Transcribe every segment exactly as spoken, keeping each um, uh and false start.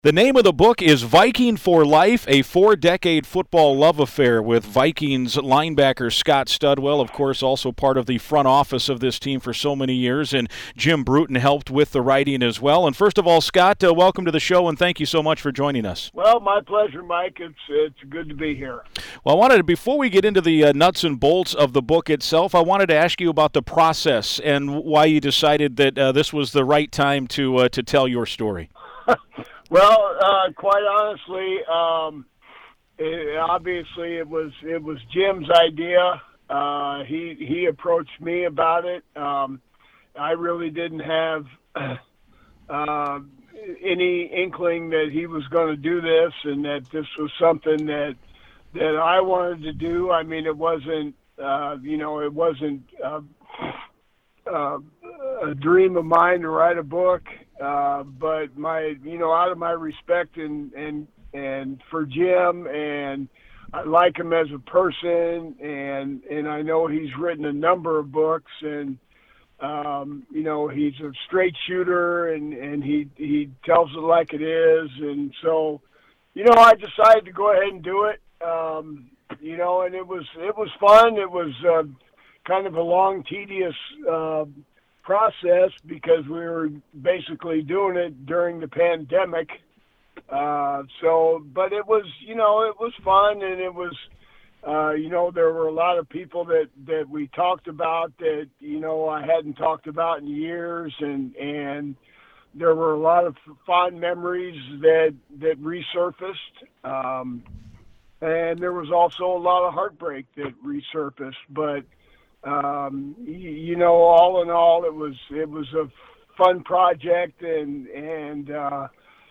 The name of the book is Viking for Life, a four-decade football love affair with Vikings linebacker Scott Studwell, of course, also part of the front office of this team for so many years, and Jim Bruton helped with the writing as well. And first of all, Scott, uh, welcome to the show, and thank you so much for joining us. Well, my pleasure, Mike. It's it's good to be here. Well, I wanted to, before we get into the uh, nuts and bolts of the book itself, I wanted to ask you about the process and why you decided that uh, this was the right time to uh, to tell your story. Well, uh, quite honestly, um, it, obviously it was it was Jim's idea. Uh, he he approached me about it. Um, I really didn't have uh, any inkling that he was going to do this, and that this was something that that I wanted to do. I mean, it wasn't uh, you know it wasn't uh, uh, a dream of mine to write a book. Uh, but my, you know, out of my respect and, and, and for Jim, and I like him as a person, and, and I know he's written a number of books, and, um, you know, he's a straight shooter, and, and he, he tells it like it is. And so, you know, I decided to go ahead and do it. Um, you know, and it was, it was fun. It was, uh, kind of a long, tedious, uh, process, because we were basically doing it during the pandemic. Uh, so, but it was, you know, it was fun, and it was, uh, you know, there were a lot of people that, that we talked about that, you know, I hadn't talked about in years, and, and there were a lot of fond memories that, that resurfaced. Um, and there was also a lot of heartbreak that resurfaced, but Um, you, you know, all in all, it was it was a fun project, and and uh,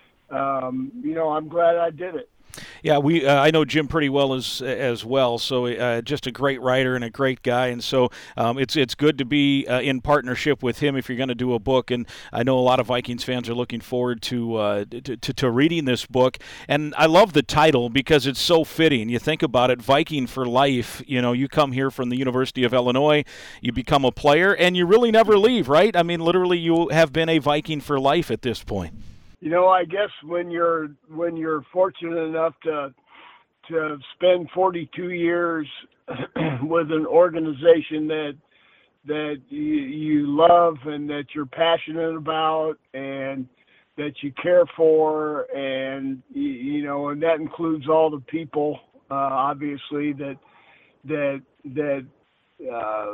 um, you know, I'm glad I did it. Yeah, we uh, I know Jim pretty well as as well, so uh, just a great writer and a great guy, and so um, it's it's good to be uh, in partnership with him if you're going to do a book. And I know a lot of Vikings fans are looking forward to, uh, to, to to reading this book. And I love the title because it's so fitting. You think about it, Viking for Life. You know, you come here from the University of Illinois, you become a player, and you really never leave, right? I mean, literally, you have been a Viking for life at this point. You know, I guess when you're when you're fortunate enough to to spend forty-two years with an organization that that you, you love and that you're passionate about and that you care for, and you, you know, and that includes all the people, uh, obviously that that that uh,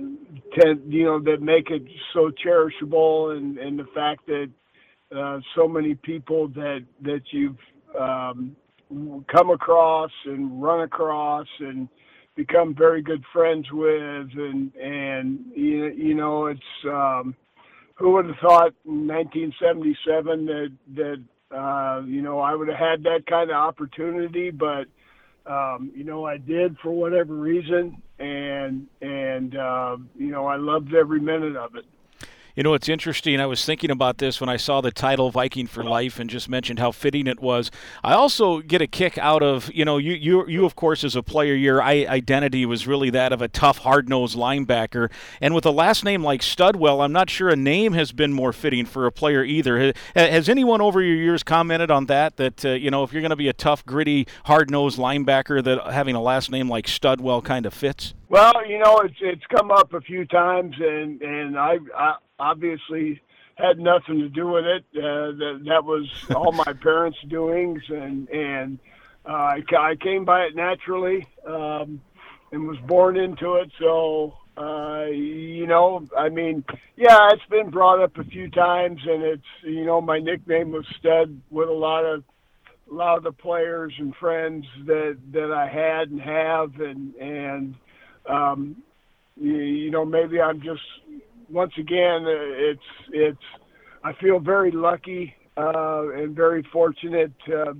tend, you know, that make it so cherishable, and and the fact that Uh, so many people that that you've um, come across and run across and become very good friends with, and and you, you know, it's um, who would have thought in nineteen seventy-seven that that uh, you know, I would have had that kind of opportunity, but um, you know, I did for whatever reason, and and uh, you know, I loved every minute of it. You know, it's interesting. I was thinking about this when I saw the title Viking for Life and just mentioned how fitting it was. I also get a kick out of, you know, you, you, you of course, as a player, your identity was really that of a tough, hard-nosed linebacker. And with a last name like Studwell, I'm not sure a name has been more fitting for a player either. Has anyone over your years commented on that, that, uh, you know, if you're going to be a tough, gritty, hard-nosed linebacker, that having a last name like Studwell kind of fits? Well, you know, it's it's come up a few times, and and I, I obviously had nothing to do with it. Uh, that that was all my parents' doings, and and uh, I, I came by it naturally, um, and was born into it. So uh, you know, I mean, yeah, it's been brought up a few times, and it's, you know, my nickname was Stud with a lot of a lot of the players and friends that that I had and have, and and. Um, you, you know, maybe I'm just, once again, it's, it's, I feel very lucky, uh, and very fortunate, uh,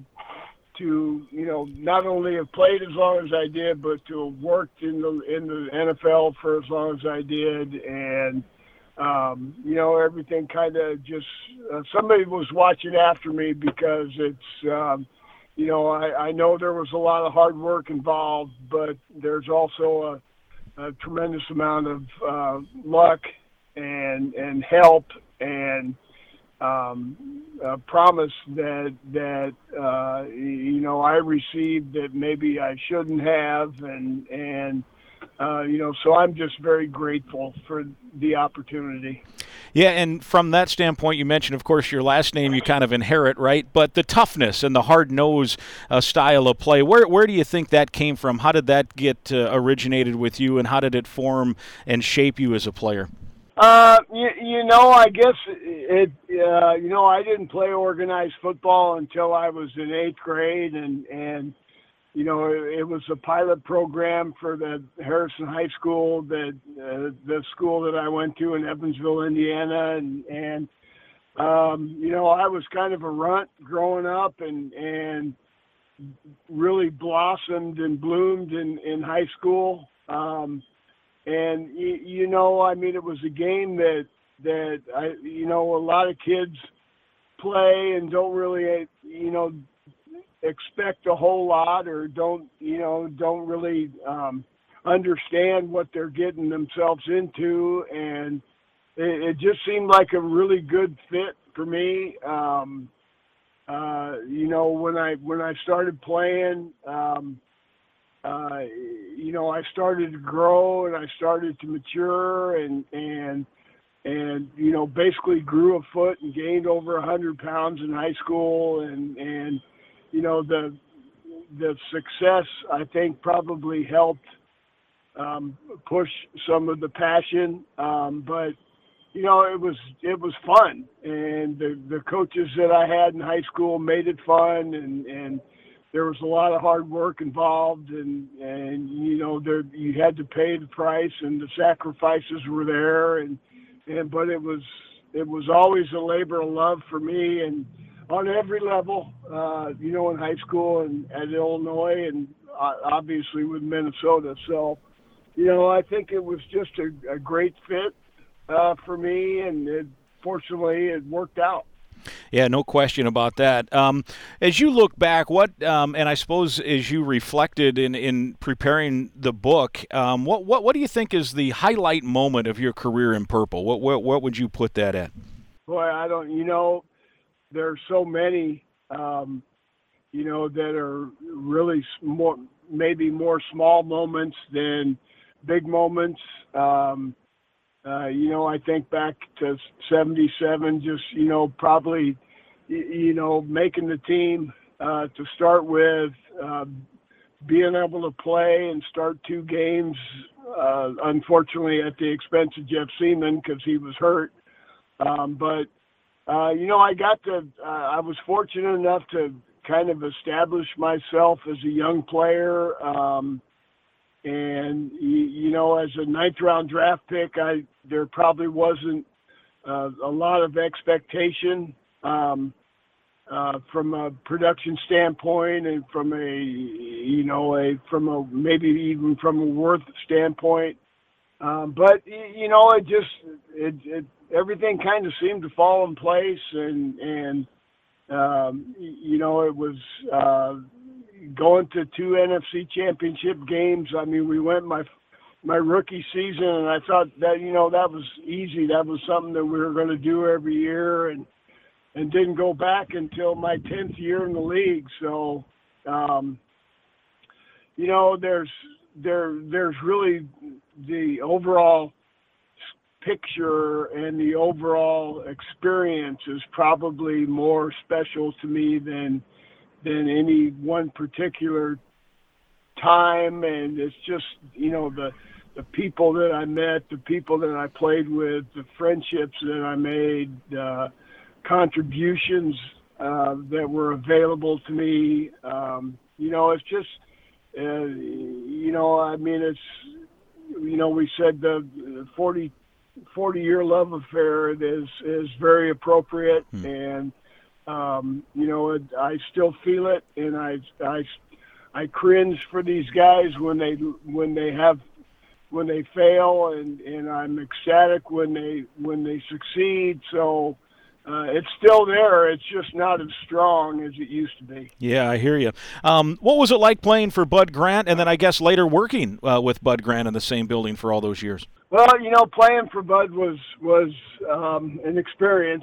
to, you know, not only have played as long as I did, but to have worked in the, in the N F L for as long as I did. And, um, you know, everything kind of just, uh, somebody was watching after me, because it's, um, you know, I, I know there was a lot of hard work involved, but there's also a, a tremendous amount of uh, luck and and help, and um, uh, promise that that uh, you know I received that maybe I shouldn't have, and and uh, you know so I'm just very grateful for the opportunity. Yeah, and from that standpoint, you mentioned, of course, your last name you kind of inherit, right? But the toughness and the hard-nosed uh, style of play, where where do you think that came from? How did that get uh, originated with you, and how did it form and shape you as a player? Uh, you, you know, I guess it, uh, you know, I didn't play organized football until I was in eighth grade, and, and you know, it, it was a pilot program for the Harrison High School, that uh, the school that I went to in Evansville, Indiana, and, and um, you know, I was kind of a runt growing up, and, and really blossomed and bloomed in, in high school. Um, And, you, you know, I mean, it was a game that, that I, you know, a lot of kids play and don't really, you know, expect a whole lot, or don't, you know, don't really um, understand what they're getting themselves into. And it, it just seemed like a really good fit for me. Um, uh, you know, when I, when I started playing, um, Uh, you know, I started to grow and I started to mature, and, and, and, you know, basically grew a foot and gained over a hundred pounds in high school. And, and, you know, the, the success, I think, probably helped, um, push some of the passion. Um, but, you know, it was, it was fun, and the, the coaches that I had in high school made it fun, and, and, there was a lot of hard work involved, and, and you know, there, you had to pay the price, and the sacrifices were there, and, and but it was it was always a labor of love for me, and on every level, uh, you know, in high school and at Illinois, and uh, obviously with Minnesota. So, you know, I think it was just a, a great fit uh, for me, and it, fortunately, it worked out. Yeah, no question about that. Um, as you look back, what um, and I suppose as you reflected in, in preparing the book, um, what what what do you think is the highlight moment of your career in purple? What what what would you put that at? Boy, I don't. You know, there's so many. Um, you know, that are really more, maybe more small moments than big moments. Um, Uh, you know, I think back to seventy-seven, just, you know, probably, you know, making the team uh, to start with, uh, being able to play and start two games, uh, unfortunately at the expense of Jeff Seaman because he was hurt. Um, but, uh, you know, I got to, uh, I was fortunate enough to kind of establish myself as a young player. Um, And, you know, as a ninth round draft pick, I, there probably wasn't uh, a lot of expectation um, uh, from a production standpoint, and from a, you know, a, from a, maybe even from a worth standpoint. Um, but, you know, it just, it, it everything kind of seemed to fall in place. And, and um, you know, it was, uh, going to two N F C championship games. I mean, we went my my rookie season, and I thought that, you know, that was easy. That was something that we were going to do every year, and and didn't go back until my tenth year in the league. So, um, you know, there's there there's really the overall picture, and the overall experience is probably more special to me than than any one particular time. And it's just, you know, the the people that I met, the people that I played with, the friendships that I made, uh, contributions uh, that were available to me. Um, you know, it's just, uh, you know, I mean, it's, you know, we said the forty, forty year love affair is, is very appropriate. Hmm. And, Um, you know, I still feel it, and I, I, I cringe for these guys when they when they have when they fail, and, and I'm ecstatic when they when they succeed. So uh, it's still there. It's just not as strong as it used to be. Yeah, I hear you. Um, what was it like playing for Bud Grant, and then I guess later working uh, with Bud Grant in the same building for all those years? Well, you know, playing for Bud was was um, an experience.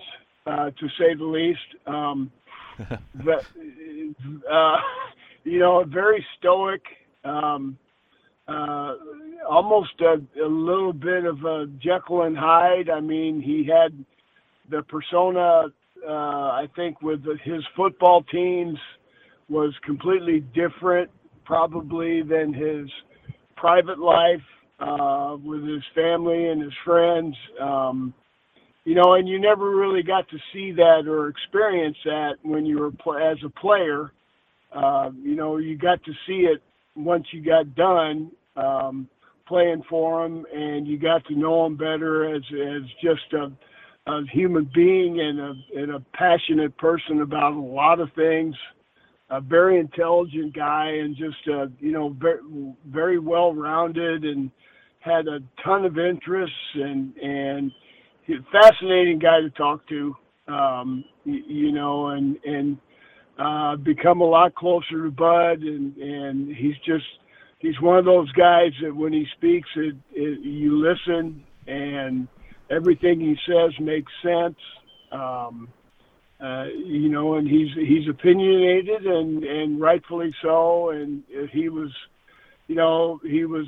uh, to say the least. Um, but, uh, you know, very stoic, um, uh, almost a, a little bit of a Jekyll and Hyde. I mean, he had the persona, uh, I think, with the, his football teams was completely different, probably, than his private life uh, with his family and his friends. Um, You know, and you never really got to see that or experience that when you were pl- as a player. Uh, you know, you got to see it once you got done um, playing for him, and you got to know him better as as just a, a human being and a, and a passionate person about a lot of things. A very intelligent guy, and just uh, you know, very, very well-rounded, and had a ton of interests, and and. Fascinating guy to talk to, um, you, you know, and and uh, become a lot closer to Bud, and, and he's just he's one of those guys that when he speaks, it, it you listen, and everything he says makes sense, um, uh, you know, and he's he's opinionated, and, and rightfully so, and he was, you know, he was.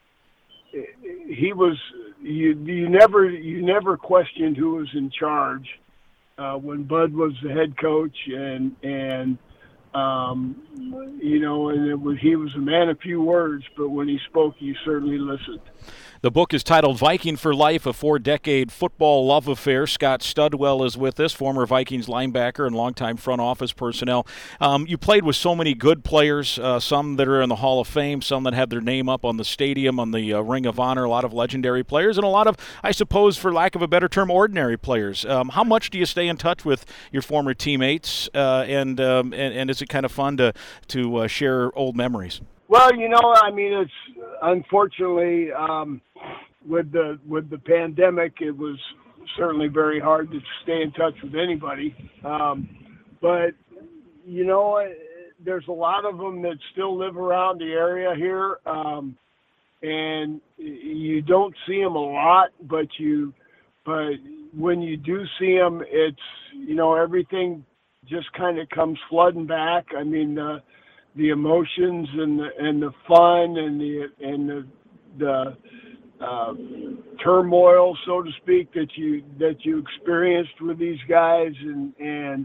He was you. You never you never questioned who was in charge uh, when Bud was the head coach, and and um, you know, and it was he was a man of few words, but when he spoke, you certainly listened. The book is titled Viking for Life, a four-decade football love affair. Scott Studwell is with us, former Vikings linebacker and longtime front office personnel. Um, you played with so many good players, uh, some that are in the Hall of Fame, some that have their name up on the stadium, on the uh, Ring of Honor, a lot of legendary players, and a lot of, I suppose, for lack of a better term, ordinary players. Um, how much do you stay in touch with your former teammates, uh, and, um, and and is it kind of fun to, to uh, share old memories? Well, you know, I mean, it's unfortunately um, with the with the pandemic, it was certainly very hard to stay in touch with anybody. Um, but you know, there's a lot of them that still live around the area here, um, and you don't see them a lot. But you, but when you do see them, it's you know everything just kind of comes flooding back. I mean. Uh, the emotions and the and the fun and the and the the uh, turmoil, so to speak, that you that you experienced with these guys, and and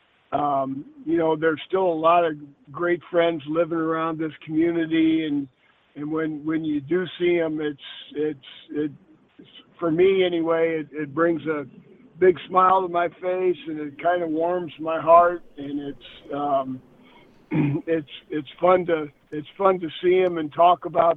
um, you know, there's still a lot of great friends living around this community, and and when when you do see them, it's it's it for me anyway, it, it brings a big smile to my face, and it kind of warms my heart, and it's. Um, It's it's fun to it's fun to see him and talk about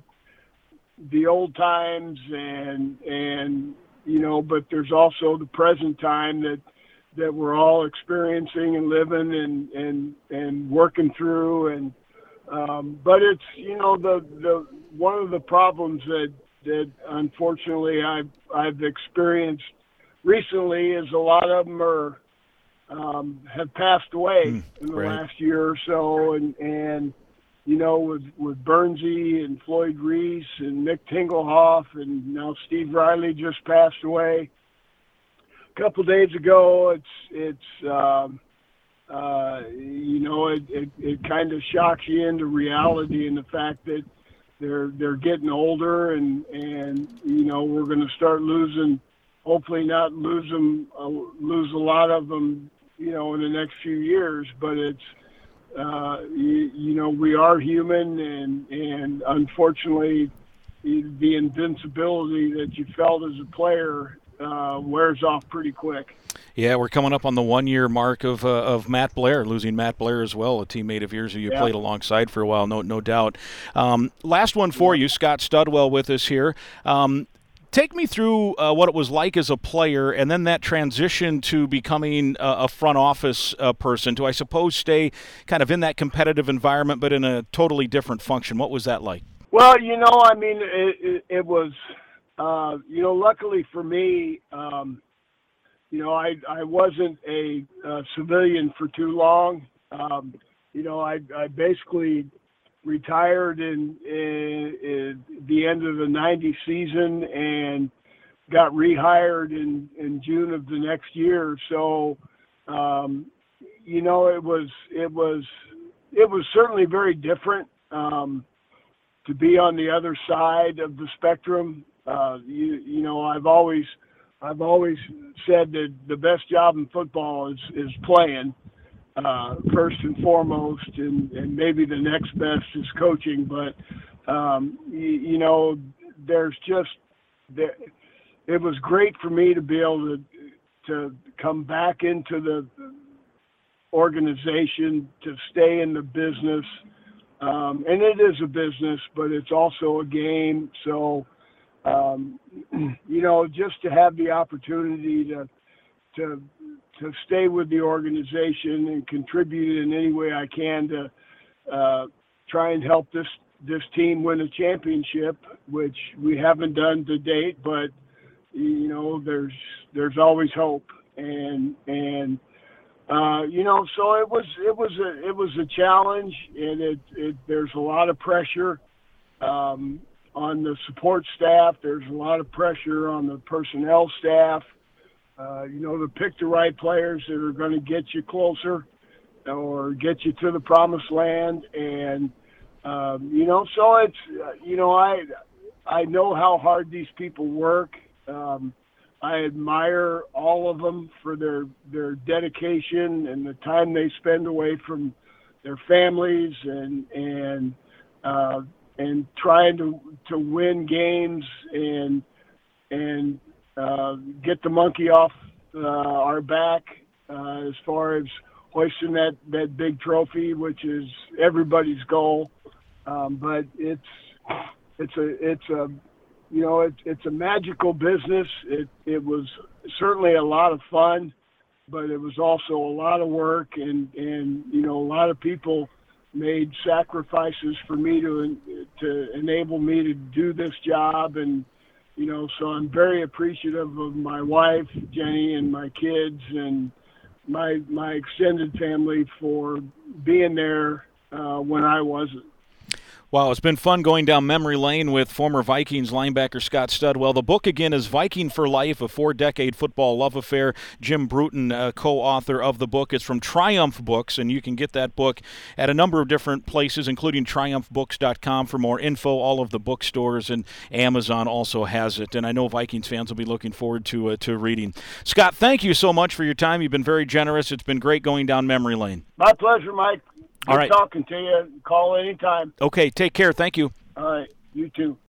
the old times, and and you know, but there's also the present time that that we're all experiencing and living and and and working through, and um, but it's you know the the one of the problems that that unfortunately I've I've experienced recently is a lot of them are. Um, have passed away mm, in the right. last year or so, and and you know with with Bernsey and Floyd Reese and Mick Tingelhoff, and now Steve Riley just passed away a couple days ago. It's it's um, uh, you know it it, it kind of shocks you into reality, and the fact that they're they're getting older, and and you know we're going to start losing. Hopefully not lose them, uh, lose a lot of them, you know, in the next few years. But it's, uh, you, you know, we are human, and and unfortunately, the invincibility that you felt as a player uh, wears off pretty quick. Yeah, we're coming up on the one-year mark of uh, of Matt Blair, losing Matt Blair as well, a teammate of yours who you yeah. played alongside for a while, no no doubt. Um, last one for you, Scott Studwell with us here. Um, Take me through uh, what it was like as a player, and then that transition to becoming a, a front office uh, person, to, I suppose, stay kind of in that competitive environment, but in a totally different function. What was that like? Well, you know, I mean, it, it, it was, uh, you know, luckily for me, um, you know, I, I wasn't a, a civilian for too long. Um, you know, I, I basically retired in, in, in the end of the ninety season, and got rehired in, in June of the next year. So, um, you know, it was it was it was certainly very different um, to be on the other side of the spectrum. Uh, you you know, I've always I've always said that the best job in football is is playing. Uh, first and foremost, and, and maybe the next best is coaching. But, um, you, you know, there's just, there, it was great for me to be able to, to come back into the organization, to stay in the business. Um, and it is a business, but it's also a game. So, um, you know, just to have the opportunity to, to, to stay with the organization and contribute in any way I can to uh, try and help this, this team win a championship, which we haven't done to date, but you know, there's, there's always hope. And, and, uh, you know, so it was, it was a, it was a challenge, and it, it, there's a lot of pressure um, on the support staff. There's a lot of pressure on the personnel staff. Uh, you know, to pick the right players that are going to get you closer or get you to the promised land. And, um, you know, so it's, uh, you know, I, I know how hard these people work. Um, I admire all of them for their, their dedication and the time they spend away from their families and, and, uh, and trying to, to win games and, and, Uh, get the monkey off uh, our back uh, as far as hoisting that, that big trophy, which is everybody's goal. Um, but it's it's a it's a you know it's it's a magical business. It it was certainly a lot of fun, but it was also a lot of work, and, and you know a lot of people made sacrifices for me to to enable me to do this job. And you know, so I'm very appreciative of my wife, Jenny, and my kids, and my my extended family for being there uh, when I wasn't. Wow, it's been fun going down memory lane with former Vikings linebacker Scott Studwell. The book, again, is Viking for Life, a four-decade football love affair. Jim Bruton, uh, co-author of the book. It's from Triumph Books, and you can get that book at a number of different places, including triumph books dot com for more info. All of the bookstores, and Amazon also has it. And I know Vikings fans will be looking forward to uh, to reading. Scott, thank you so much for your time. You've been very generous. It's been great going down memory lane. My pleasure, Mike. Good All right. talking to you. Call anytime. Okay, take care. Thank you. All right. You too.